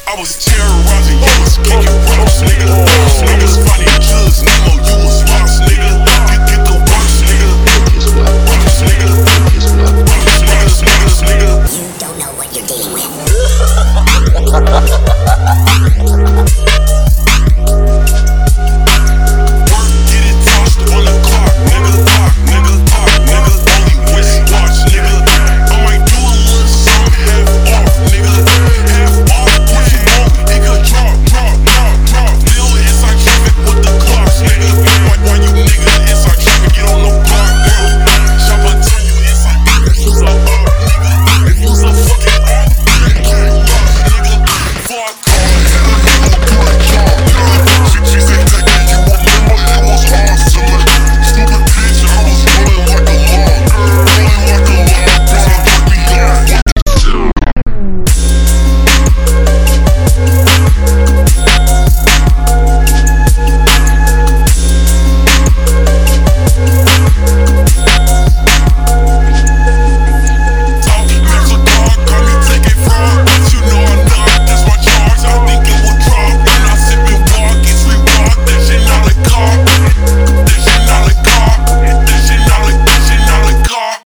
I was terrorizing, you was kicking rocks, nigga. Niggas fighting jugs, Nemo, you was lost, nigga.